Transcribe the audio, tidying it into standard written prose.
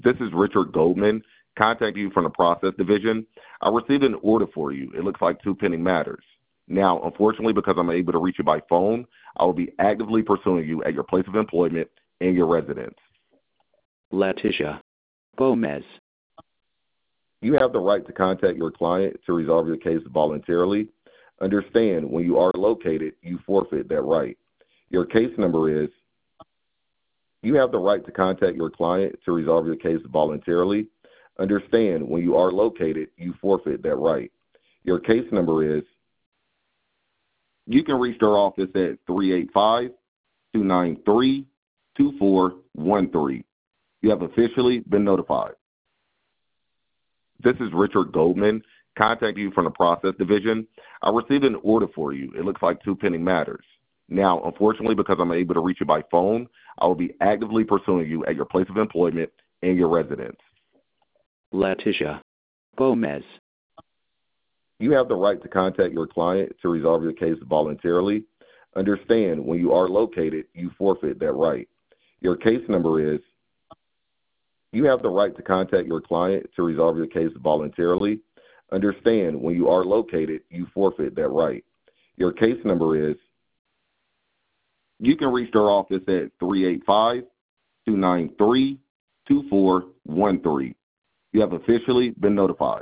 This is Richard Goldman contacting you from the process division. I received an order for you. It looks like two pending matters. Now, unfortunately, because I'm able to reach you by phone, I will be actively pursuing you at your place of employment and your residence. Letitia Gomez. You have the right to contact your client to resolve your case voluntarily. Understand, when you are located, you forfeit that right. Your case number is. You have the right to contact your client to resolve your case voluntarily. Understand, when you are located, you forfeit that right. Your case number is. You can reach their office at 385-293-2413. You have officially been notified. This is Richard Goldman contacting you from the process division. I received an order for you. It looks like two pending matters. Now, unfortunately, because I'm able to reach you by phone, I will be actively pursuing you at your place of employment and your residence. Letitia Gomez. You have the right to contact your client to resolve your case voluntarily. Understand, when you are located, you forfeit that right. Your case number is. You have the right to contact your client to resolve your case voluntarily. Understand, when you are located, you forfeit that right. Your case number is. You can reach their office at 385-293-2413. You have officially been notified.